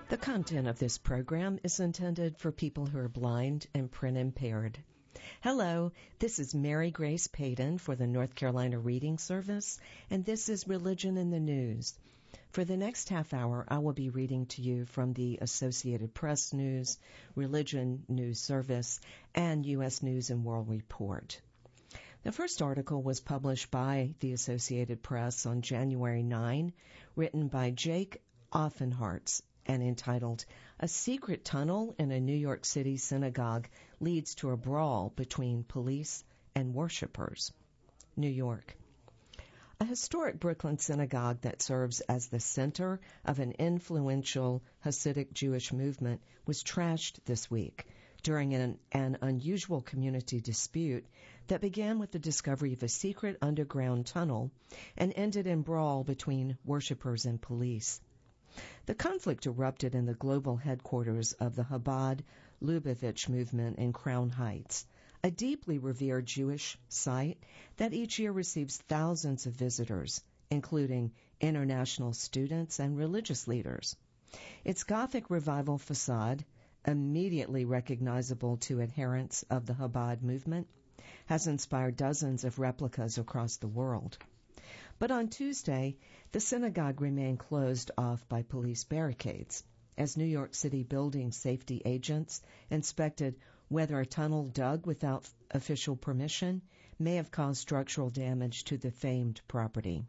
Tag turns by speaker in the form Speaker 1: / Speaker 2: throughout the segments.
Speaker 1: The content of this program is intended for people who are blind and print impaired. Hello, this is Mary Grace Payton for the North Carolina Reading Service, and this is Religion in the News. For the next half hour, I will be reading to you from the Associated Press News, Religion News Service, and U.S. News and World Report. The first article was published by the Associated Press on January 9, written by Jake Offenhartz, and entitled, "A Secret Tunnel in a New York City Synagogue Leads to a Brawl Between Police and Worshippers." New York. A historic Brooklyn synagogue that serves as the center of an influential Hasidic Jewish movement was trashed this week during an unusual community dispute that began with the discovery of a secret underground tunnel and ended in brawl between worshippers and police. The conflict erupted in the global headquarters of the Chabad Lubavitch movement in Crown Heights, a deeply revered Jewish site that each year receives thousands of visitors, including international students and religious leaders. Its Gothic revival facade, immediately recognizable to adherents of the Chabad movement, has inspired dozens of replicas across the world. But on Tuesday, the synagogue remained closed off by police barricades as New York City building safety agents inspected whether a tunnel dug without official permission may have caused structural damage to the famed property.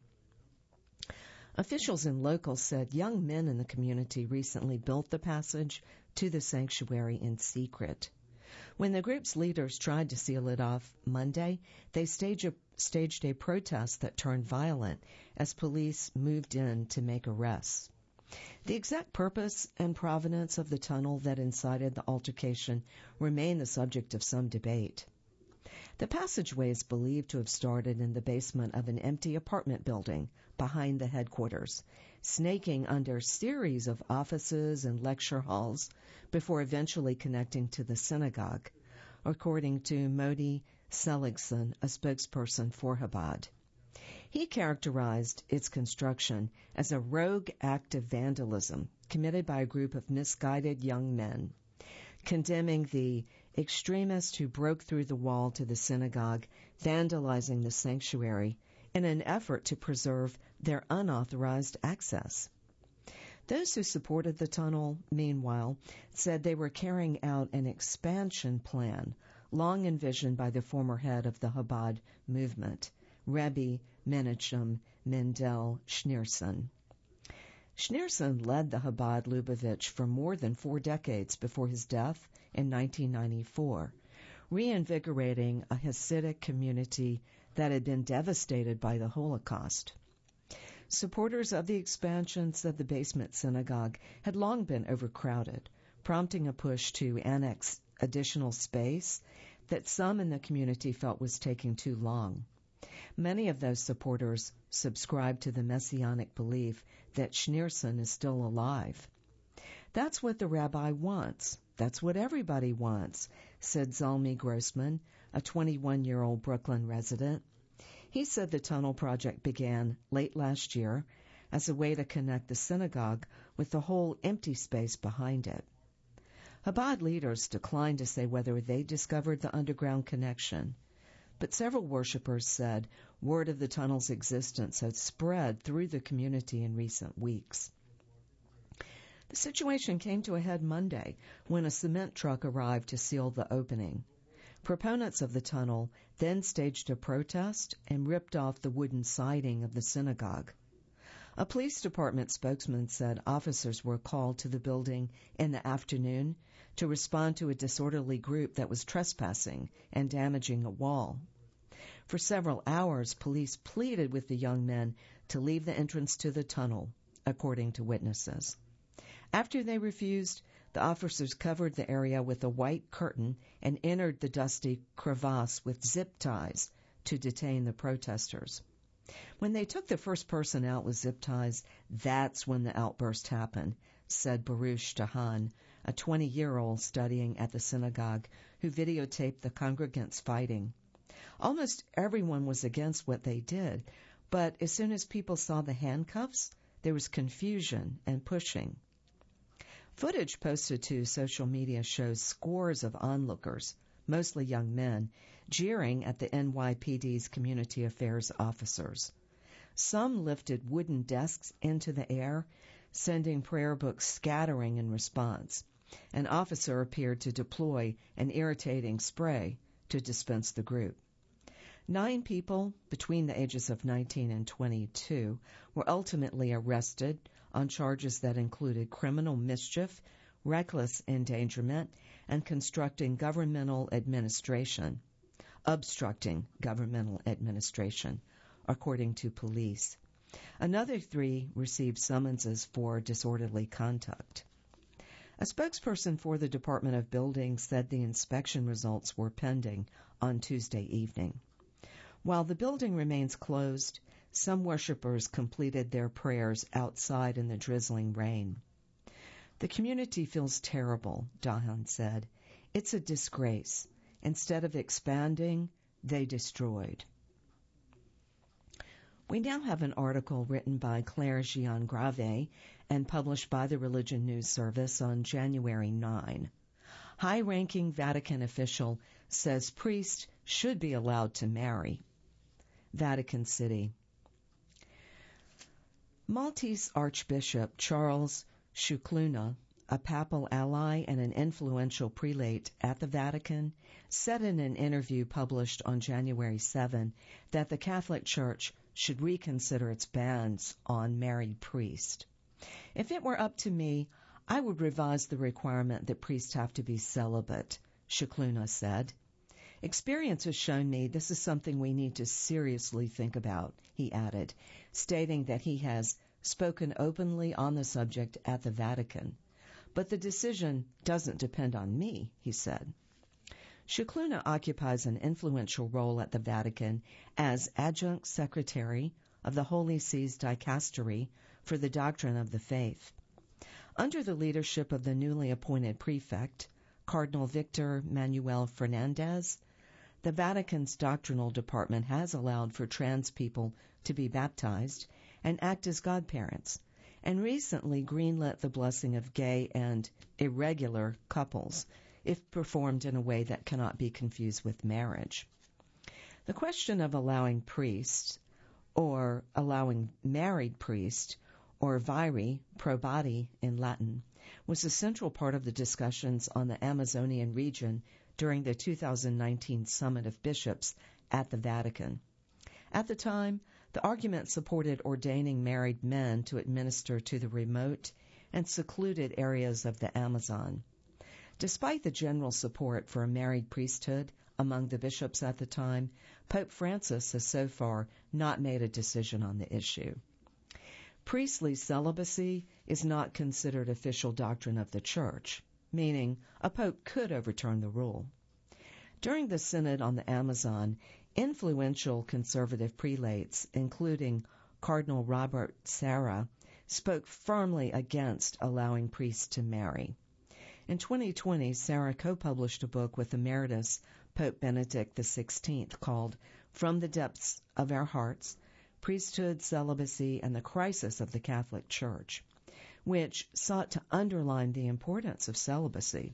Speaker 1: Officials and locals said young men in the community recently built the passage to the sanctuary in secret. When the group's leaders tried to seal it off Monday, they staged a protest that turned violent as police moved in to make arrests. The exact purpose and provenance of the tunnel that incited the altercation remain the subject of some debate. The passageway is believed to have started in the basement of an empty apartment building behind the headquarters, snaking under a series of offices and lecture halls before eventually connecting to the synagogue, according to Modi Seligson, a spokesperson for Chabad. He characterized its construction as a rogue act of vandalism committed by a group of misguided young men, condemning the extremists who broke through the wall to the synagogue, vandalizing the sanctuary in an effort to preserve their unauthorized access. Those who supported the tunnel, meanwhile, said they were carrying out an expansion plan long envisioned by the former head of the Chabad movement, Rebbe Menachem Mendel Schneerson. Schneerson led the Chabad Lubavitch for more than 4 decades before his death in 1994, reinvigorating a Hasidic community that had been devastated by the Holocaust. Supporters of the expansion said the basement synagogue had long been overcrowded, prompting a push to annex additional space that some in the community felt was taking too long. Many of those supporters subscribe to the messianic belief that Schneerson is still alive. "That's what the rabbi wants. That's what everybody wants," said Zalmi Grossman, a 21-year-old Brooklyn resident. He said the tunnel project began late last year as a way to connect the synagogue with the whole empty space behind it. Chabad leaders declined to say whether they discovered the underground connection, but several worshippers said word of the tunnel's existence had spread through the community in recent weeks. The situation came to a head Monday when a cement truck arrived to seal the opening. Proponents of the tunnel then staged a protest and ripped off the wooden siding of the synagogue. A police department spokesman said officers were called to the building in the afternoon to respond to a disorderly group that was trespassing and damaging a wall. For several hours, police pleaded with the young men to leave the entrance to the tunnel, according to witnesses. After they refused, the officers covered the area with a white curtain and entered the dusty crevasse with zip ties to detain the protesters. When they took the first person out with zip ties, that's when the outburst happened, said Baruch Dahan, a 20-year-old studying at the synagogue who videotaped the congregants fighting. Almost everyone was against what they did, but as soon as people saw the handcuffs, there was confusion and pushing. Footage posted to social media shows scores of onlookers, mostly young men, jeering at the NYPD's community affairs officers. Some lifted wooden desks into the air, sending prayer books scattering in response. An officer appeared to deploy an irritating spray to dispense the group. 9 people between the ages of 19 and 22 were ultimately arrested on charges that included criminal mischief, reckless endangerment, and obstructing governmental administration, according to police. Another 3 received summonses for disorderly conduct. A spokesperson for the Department of Buildings said the inspection results were pending on Tuesday evening. While the building remains closed, some worshipers completed their prayers outside in the drizzling rain. The community feels terrible, Dahan said. It's a disgrace. Instead of expanding, they destroyed. We now have an article written by Claire Giangrave and published by the Religion News Service on January 9. High-ranking Vatican official says priest should be allowed to marry. Vatican City. Maltese Archbishop Charles Scicluna, a papal ally and an influential prelate at the Vatican, said in an interview published on January 7 that the Catholic Church should reconsider its bans on married priests. If it were up to me, I would revise the requirement that priests have to be celibate, Scicluna said. Experience has shown me this is something we need to seriously think about, he added, stating that he has spoken openly on the subject at the Vatican. But the decision doesn't depend on me, he said. Scicluna occupies an influential role at the Vatican as adjunct secretary of the Holy See's dicastery for the doctrine of the faith. Under the leadership of the newly appointed prefect, Cardinal Victor Manuel Fernandez, the Vatican's doctrinal department has allowed for trans people to be baptized and act as godparents, and recently greenlit the blessing of gay and irregular couples, if performed in a way that cannot be confused with marriage. The question of allowing priests, or allowing married priests, or viri, probati in Latin, was a central part of the discussions on the Amazonian region during the 2019 Summit of Bishops at the Vatican. At the time, the argument supported ordaining married men to administer to the remote and secluded areas of the Amazon. Despite the general support for a married priesthood among the bishops at the time, Pope Francis has so far not made a decision on the issue. Priestly celibacy is not considered official doctrine of the Church, meaning a pope could overturn the rule. During the Synod on the Amazon, influential conservative prelates, including Cardinal Robert Sarah, spoke firmly against allowing priests to marry. In 2020, Sarah co-published a book with Emeritus Pope Benedict XVI called From the Depths of Our Hearts, Priesthood, Celibacy, and the Crisis of the Catholic Church, which sought to underline the importance of celibacy.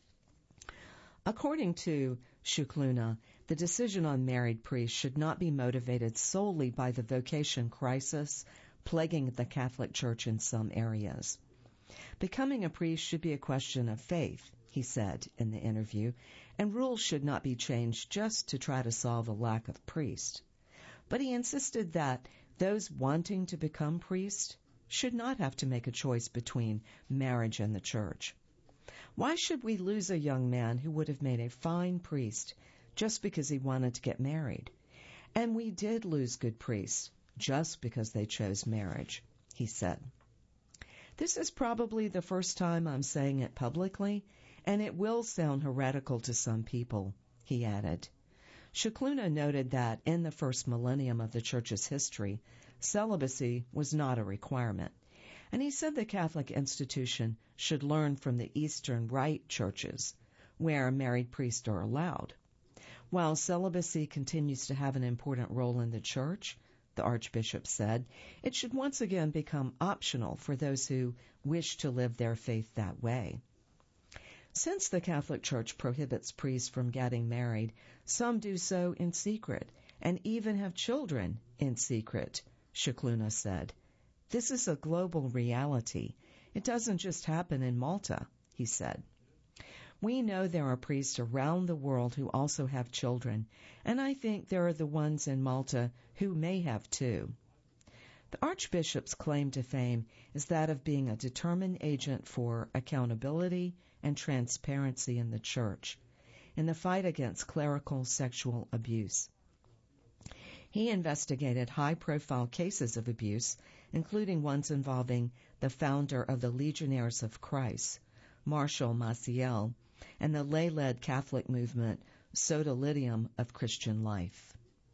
Speaker 1: According to Scicluna, the decision on married priests should not be motivated solely by the vocation crisis plaguing the Catholic Church in some areas. Becoming a priest should be a question of faith, he said in the interview, and rules should not be changed just to try to solve a lack of priests. But he insisted that those wanting to become priests should not have to make a choice between marriage and the church. Why should we lose a young man who would have made a fine priest just because he wanted to get married? And we did lose good priests just because they chose marriage, he said. This is probably the first time I'm saying it publicly, and it will sound heretical to some people, he added. Scicluna noted that in the first millennium of the Church's history, celibacy was not a requirement, and he said the Catholic institution should learn from the Eastern Rite churches, where married priests are allowed. While celibacy continues to have an important role in the Church, the Archbishop said. It should once again become optional for those who wish to live their faith that way. Since the Catholic Church prohibits priests from getting married, some do so in secret and even have children in secret, Scicluna said. This is a global reality. It doesn't just happen in Malta, he said. We know there are priests around the world who also have children, and I think there are the ones in Malta who may have too. The Archbishop's claim to fame is that of being a determined agent for accountability and transparency in the Church, in the fight against clerical sexual abuse. He investigated high-profile cases of abuse, including ones involving the founder of the Legionnaires of Christ, Marshall Maciel, and the lay-led Catholic movement Sodalidium of Christian Life.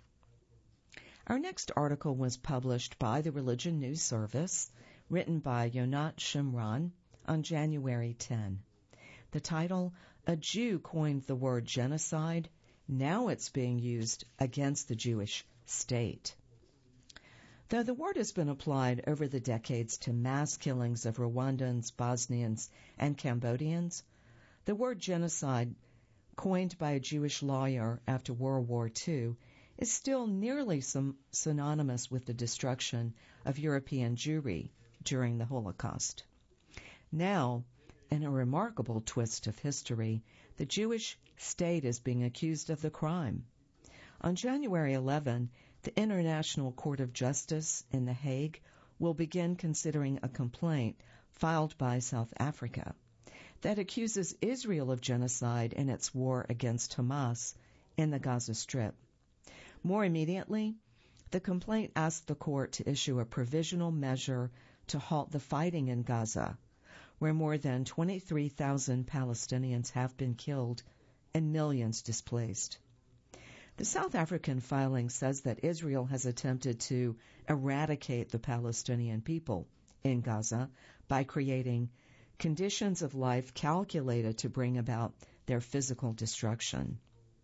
Speaker 1: Our next article was published by the Religion News Service, written by Yonat Shimron on January 10. The title, A Jew Coined the Word Genocide. Now it's being used against the Jewish state. Though the word has been applied over the decades to mass killings of Rwandans, Bosnians, and Cambodians, the word genocide, coined by a Jewish lawyer after World War II, is still nearly synonymous with the destruction of European Jewry during the Holocaust. Now, in a remarkable twist of history, the Jewish state is being accused of the crime. On January 11, the International Court of Justice in The Hague will begin considering a complaint filed by South Africa that accuses Israel of genocide in its war against Hamas in the Gaza Strip. More immediately, the complaint asked the court to issue a provisional measure to halt the fighting in Gaza, where more than 23,000 Palestinians have been killed and millions displaced. The South African filing says that Israel has attempted to eradicate the Palestinian people in Gaza by creating conditions of life calculated to bring about their physical destruction.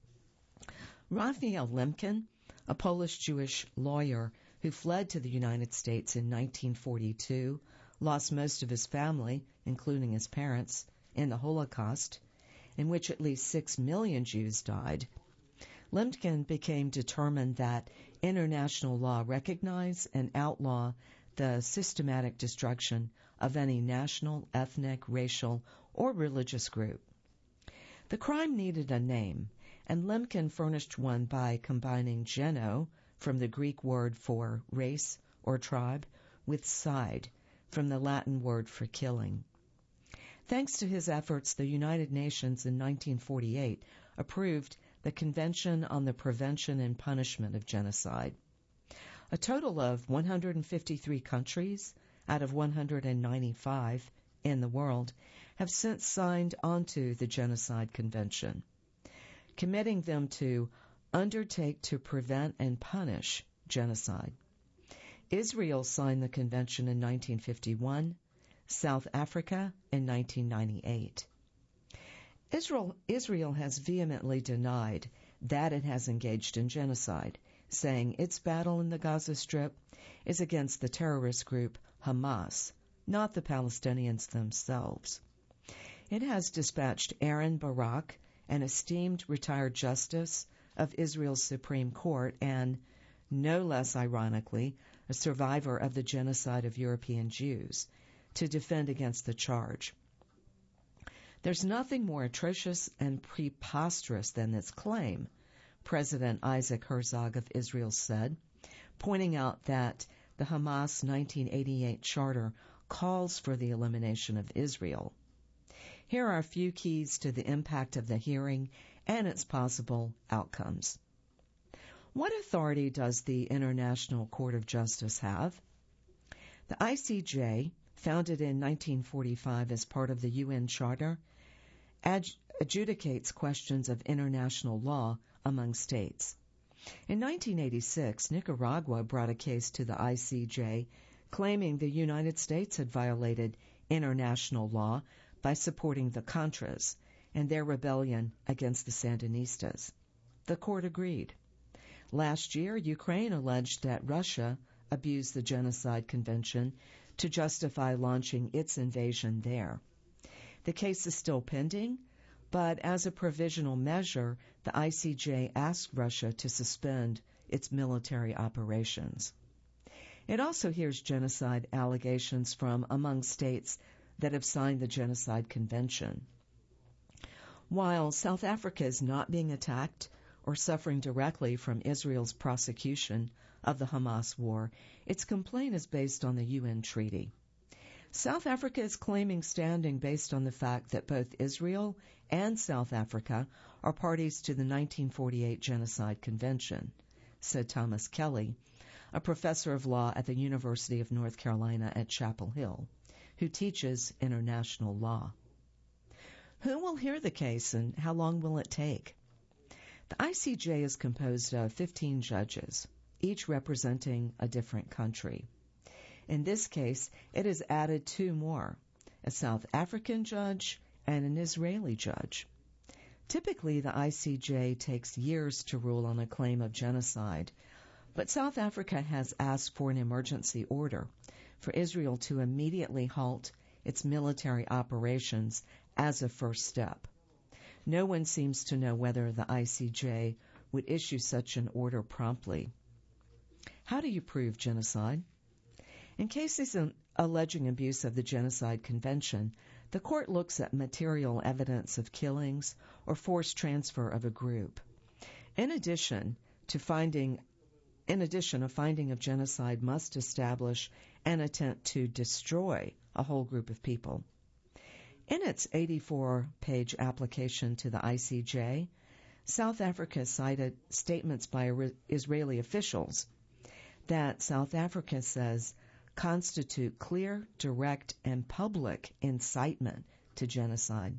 Speaker 1: Raphael Lemkin, a Polish Jewish lawyer who fled to the United States in 1942, lost most of his family, including his parents, in the Holocaust, in which at least 6 million Jews died. Lemkin became determined that international law recognize and outlaw the systematic destruction of any national, ethnic, racial, or religious group. The crime needed a name, and Lemkin furnished one by combining geno, from the Greek word for race or tribe, with cide, from the Latin word for killing. Thanks to his efforts, the United Nations in 1948 approved the Convention on the Prevention and Punishment of Genocide. A total of 153 countries out of 195 in the world have since signed onto the Genocide Convention, committing them to undertake to prevent and punish genocide. Israel signed the convention in 1951, South Africa in 1998. Israel has vehemently denied that it has engaged in genocide, saying its battle in the Gaza Strip is against the terrorist group Hamas, not the Palestinians themselves. It has dispatched Aaron Barak, an esteemed retired justice of Israel's Supreme Court and, no less ironically, a survivor of the genocide of European Jews, to defend against the charge. There's nothing more atrocious and preposterous than this claim, President Isaac Herzog of Israel said, pointing out that the Hamas 1988 charter calls for the elimination of Israel. Here are a few keys to the impact of the hearing and its possible outcomes. What authority does the International Court of Justice have? The ICJ, founded in 1945 as part of the UN Charter, adjudicates questions of international law among states. In 1986, Nicaragua brought a case to the ICJ claiming the United States had violated international law by supporting the Contras and their rebellion against the Sandinistas. The court agreed. Last year, Ukraine alleged that Russia abused the Genocide Convention to justify launching its invasion there. The case is still pending, but as a provisional measure, the ICJ asked Russia to suspend its military operations. It also hears genocide allegations from among states that have signed the Genocide Convention. While South Africa is not being attacked or suffering directly from Israel's prosecution of the Hamas war, its complaint is based on the UN treaty. South Africa is claiming standing based on the fact that both Israel and South Africa are parties to the 1948 Genocide Convention, said Thomas Kelly, a professor of law at the University of North Carolina at Chapel Hill, who teaches international law. Who will hear the case and how long will it take? The ICJ is composed of 15 judges, each representing a different country. In this case, it has added 2 more, a South African judge and an Israeli judge. Typically, the ICJ takes years to rule on a claim of genocide, but South Africa has asked for an emergency order for Israel to immediately halt its military operations as a first step. No one seems to know whether the ICJ would issue such an order promptly. How do you prove genocide? In cases alleging abuse of the Genocide Convention, the court looks at material evidence of killings or forced transfer of a group. In addition, a finding of genocide must establish an attempt to destroy a whole group of people. In its 84-page application to the ICJ, South Africa cited statements by Israeli officials that South Africa says constitute clear, direct, and public incitement to genocide.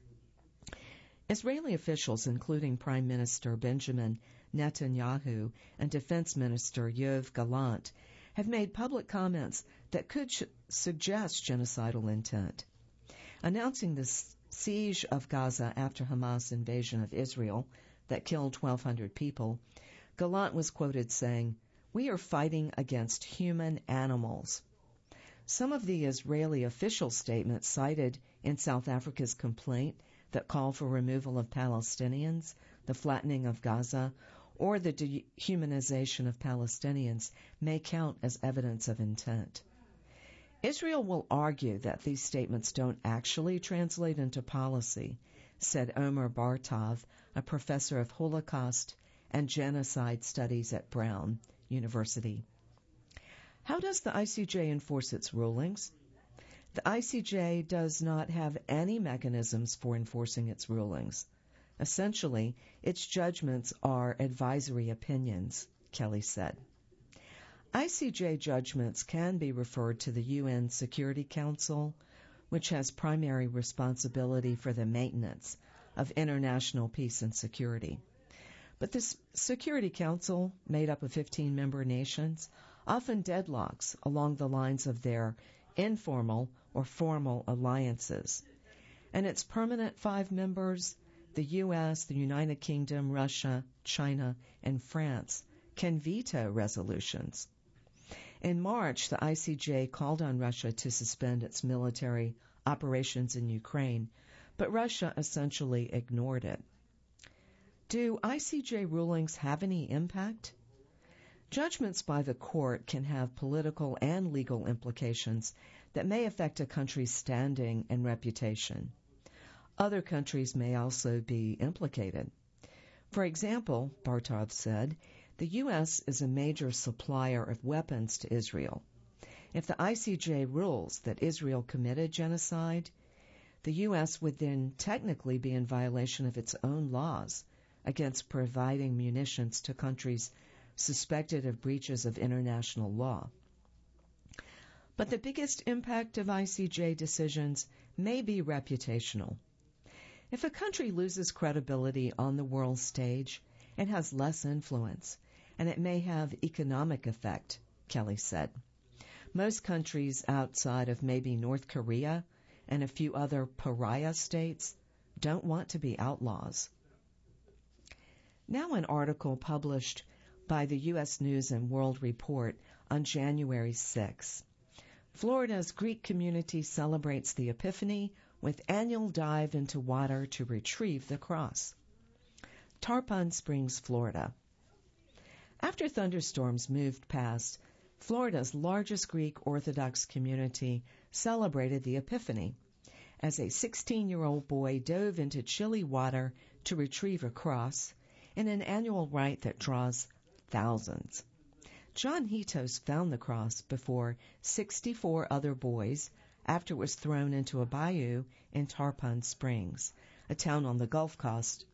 Speaker 1: Israeli officials, including Prime Minister Benjamin Netanyahu and Defense Minister Yoav Gallant, have made public comments that could suggest genocidal intent. Announcing the siege of Gaza after Hamas' invasion of Israel that killed 1,200 people, Gallant was quoted saying, "We are fighting against human animals." Some of the Israeli official statements cited in South Africa's complaint that call for removal of Palestinians, the flattening of Gaza, or the dehumanization of Palestinians may count as evidence of intent. Israel will argue that these statements don't actually translate into policy, said Omer Bartov, a professor of Holocaust and Genocide Studies at Brown University. How does the ICJ enforce its rulings? The ICJ does not have any mechanisms for enforcing its rulings. Essentially, its judgments are advisory opinions, Kelly said. ICJ judgments can be referred to the UN Security Council, which has primary responsibility for the maintenance of international peace and security. But this Security Council, made up of 15-member nations, often deadlocks along the lines of their informal or formal alliances. And its permanent 5 members, the U.S., the United Kingdom, Russia, China, and France, can veto resolutions. In March, the ICJ called on Russia to suspend its military operations in Ukraine, but Russia essentially ignored it. Do ICJ rulings have any impact? Judgments by the court can have political and legal implications that may affect a country's standing and reputation. Other countries may also be implicated. For example, Bartov said, the U.S. is a major supplier of weapons to Israel. If the ICJ rules that Israel committed genocide, the U.S. would then technically be in violation of its own laws against providing munitions to countries suspected of breaches of international law. But the biggest impact of ICJ decisions may be reputational. If a country loses credibility on the world stage, it has less influence, and it may have economic effect, Kelly said. Most countries outside of maybe North Korea and a few other pariah states don't want to be outlaws. Now an article published by the U.S. News and World Report on January 6. Florida's Greek community celebrates the Epiphany with annual dive into water to retrieve the cross. Tarpon Springs, Florida. After thunderstorms moved past, Florida's largest Greek Orthodox community celebrated the Epiphany as a 16-year-old boy dove into chilly water to retrieve a cross in an annual rite that draws thousands. John Hitos found the cross before 64 other boys after it was thrown into a bayou in Tarpon Springs, a town on the Gulf Coast,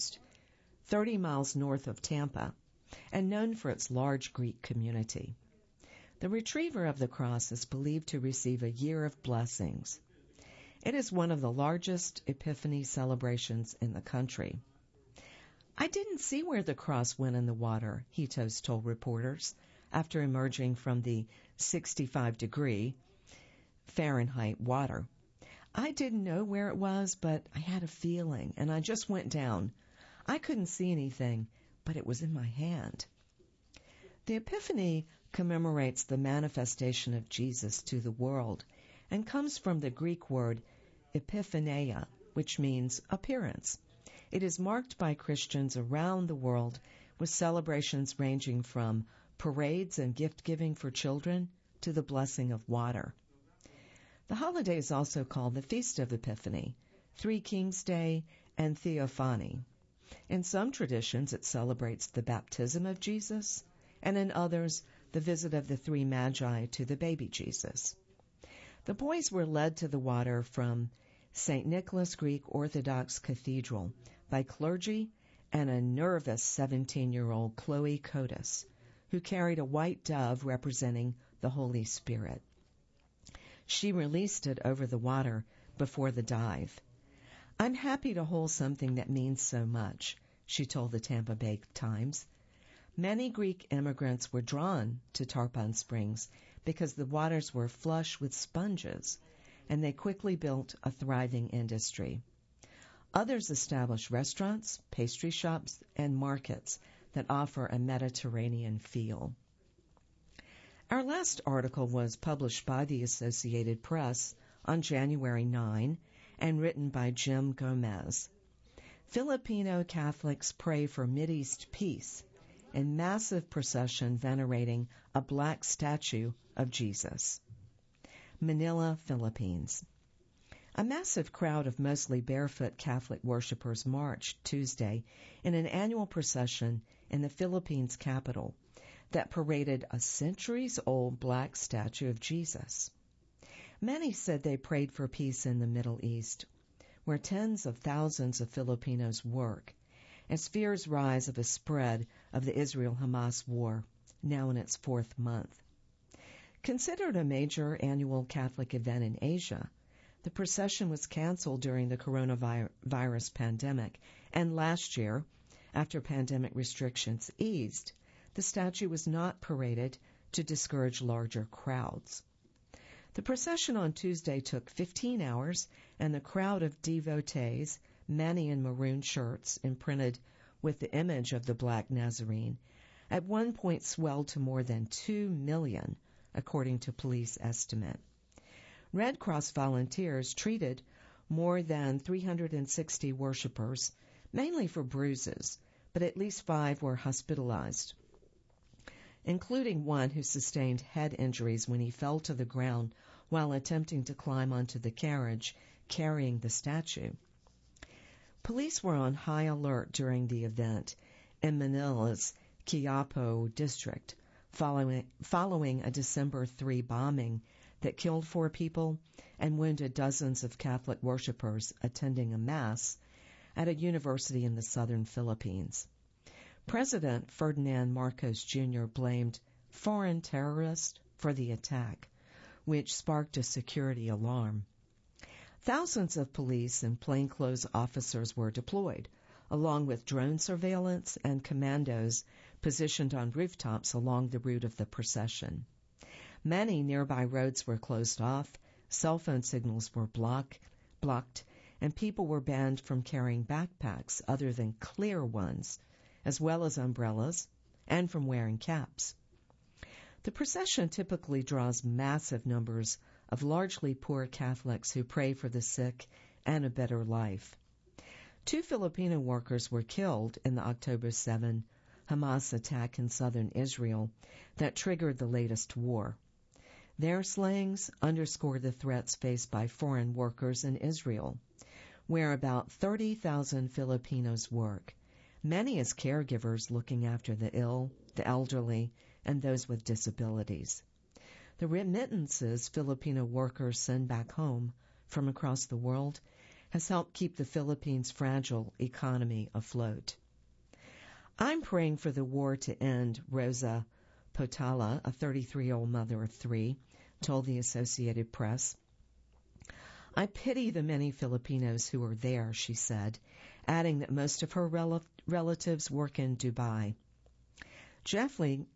Speaker 1: 30 miles north of Tampa, and known for its large Greek community. The retriever of the cross is believed to receive a year of blessings. It is one of the largest Epiphany celebrations in the country. I didn't see where the cross went in the water, Hitos told reporters after emerging from the 65-degree Fahrenheit water. I didn't know where it was, but I had a feeling, and I just went down. I couldn't see anything, but it was in my hand. The Epiphany commemorates the manifestation of Jesus to the world and comes from the Greek word epiphaneia, which means appearance. It is marked by Christians around the world with celebrations ranging from parades and gift-giving for children to the blessing of water. The holiday is also called the Feast of Epiphany, Three Kings Day, and Theophany. In some traditions, it celebrates the baptism of Jesus, and in others, the visit of the three magi to the baby Jesus. The boys were led to the water from St. Nicholas Greek Orthodox Cathedral by clergy and a nervous 17-year-old Chloe Kotis, who carried a white dove representing the Holy Spirit. She released it over the water before the dive. "I'm happy to hold something that means so much," she told the Tampa Bay Times. Many Greek immigrants were drawn to Tarpon Springs because the waters were flush with sponges, and they quickly built a thriving industry. Others established restaurants, pastry shops, and markets that offer a Mediterranean feel. Our last article was published by the Associated Press on January 9 and written by Jim Gomez. Filipino Catholics pray for Mideast peace in massive procession venerating a black statue of Jesus. Manila, Philippines. A massive crowd of mostly barefoot Catholic worshipers marched Tuesday in an annual procession in the Philippines capital that paraded a centuries-old black statue of Jesus. Many said they prayed for peace in the Middle East, where tens of thousands of Filipinos work, as fears rise of a spread of the Israel-Hamas war, now in its fourth month. Considered a major annual Catholic event in Asia, the procession was canceled during the coronavirus pandemic, and last year, after pandemic restrictions eased, the statue was not paraded to discourage larger crowds. The procession on Tuesday took 15 hours, and the crowd of devotees, many in maroon shirts imprinted with the image of the Black Nazarene, at one point swelled to more than 2 million, according to police estimate. Red Cross volunteers treated more than 360 worshipers, mainly for bruises, but at least 5 were hospitalized, including one who sustained head injuries when he fell to the ground while attempting to climb onto the carriage carrying the statue. Police were on high alert during the event in Manila's Quiapo district, following a December 3 bombing that killed 4 people and wounded dozens of Catholic worshipers attending a mass at a university in the southern Philippines. President Ferdinand Marcos Jr. blamed foreign terrorists for the attack, which sparked a security alarm. Thousands of police and plainclothes officers were deployed, along with drone surveillance and commandos positioned on rooftops along the route of the procession. Many nearby roads were closed off, cell phone signals were blocked, and people were banned from carrying backpacks other than clear ones, as well as umbrellas, and from wearing caps. The procession typically draws massive numbers of largely poor Catholics who pray for the sick and a better life. 2 Filipino workers were killed in the October 7 Hamas attack in southern Israel that triggered the latest war. Their slayings underscore the threats faced by foreign workers in Israel, where about 30,000 Filipinos work, many as caregivers looking after the ill, the elderly, and those with disabilities. The remittances Filipino workers send back home from across the world has helped keep the Philippines' fragile economy afloat. I'm praying for the war to end, Rosa Potala, a 33-year-old mother of 3, told the Associated Press. I pity the many Filipinos who are there, she said, adding that most of her relatives work in Dubai. Jeffrey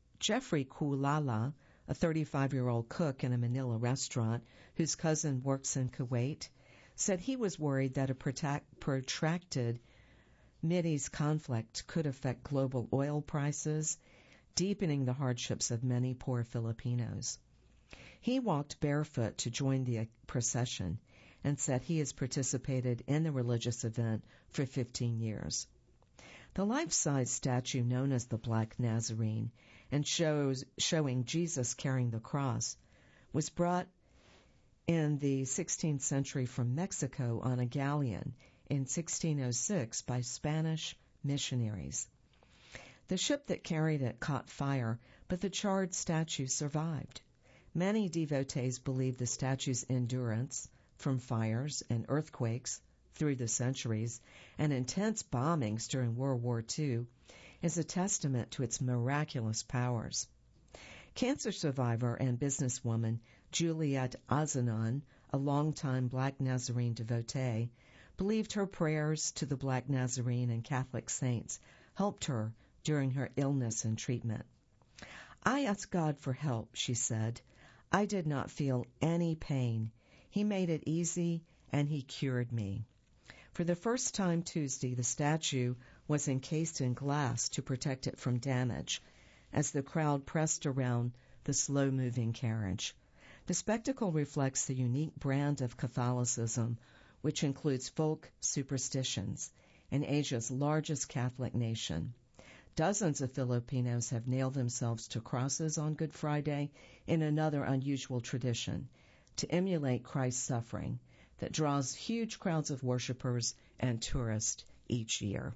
Speaker 1: Kulala, a 35-year-old cook in a Manila restaurant whose cousin works in Kuwait, said he was worried that a protracted Mideast conflict could affect global oil prices, deepening the hardships of many poor Filipinos. He walked barefoot to join the procession and said he has participated in the religious event for 15 years. The life-size statue known as the Black Nazarene and showing Jesus carrying the cross was brought in the 16th century from Mexico on a galleon in 1606 by Spanish missionaries. The ship that carried it caught fire, but the charred statue survived. Many devotees believe the statue's endurance from fires and earthquakes through the centuries and intense bombings during World War II is a testament to its miraculous powers. Cancer survivor and businesswoman Juliet Azanon, a longtime Black Nazarene devotee, believed her prayers to the Black Nazarene and Catholic saints helped her during her illness and treatment. I asked God for help, she said. I did not feel any pain. He made it easy and he cured me. For the first time Tuesday, the statue was encased in glass to protect it from damage as the crowd pressed around the slow-moving carriage. The spectacle reflects the unique brand of Catholicism, which includes folk superstitions, in Asia's largest Catholic nation. Dozens of Filipinos have nailed themselves to crosses on Good Friday in another unusual tradition, to emulate Christ's suffering that draws huge crowds of worshipers and tourists each year.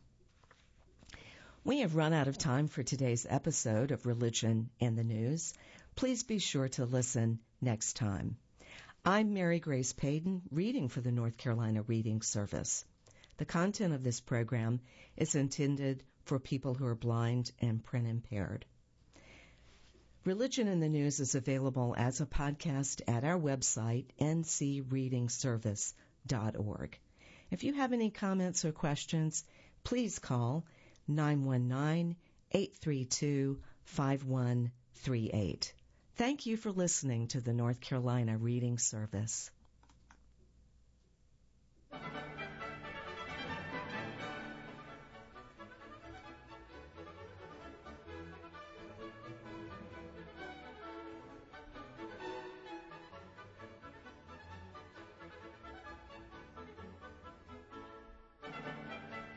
Speaker 1: We have run out of time for today's episode of Religion in the News. Please be sure to listen next time. I'm Mary Grace Payton, reading for the North Carolina Reading Service. The content of this program is intended for people who are blind and print impaired. Religion in the News is available as a podcast at our website, ncreadingservice.org. If you have any comments or questions, please call 919-832-5138. Thank you for listening to the North Carolina Reading Service.